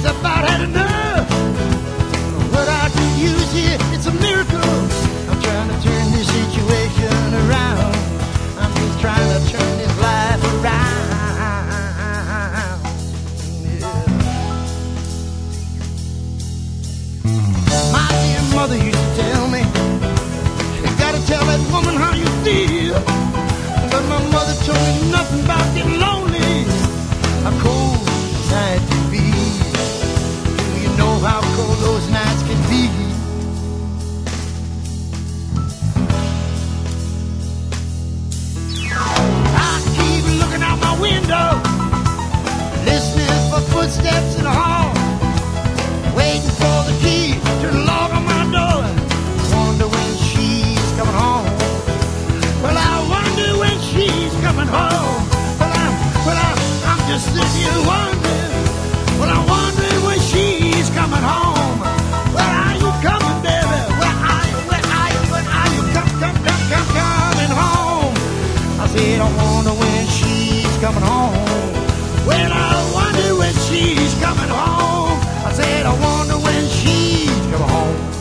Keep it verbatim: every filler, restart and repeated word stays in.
she's about had enough. What I could use here, it's a miracle. I'm trying to turn this situation around. I'm just trying to turn this life around. Yeah. My dear mother used to tell me, you gotta tell that woman how you feel. But my mother told me nothing about getting lonely. A cold night to be. Do you know how cold those nights can be? I keep looking out my window, listening for footsteps in the hall, waiting for the key to lock on my door. Wonder when she's coming home. Well, I wonder when she's coming home. Well, I'm, well, I'm, I'm just sitting here wondering. Well, I'm wondering when she's coming home. Where are you coming, baby? Where are you? Where are you? Where are you? Come, come, come, come, coming home. I said, I wonder when she's coming home. Well, I wonder when she's coming home. I said, I wonder when she's coming home.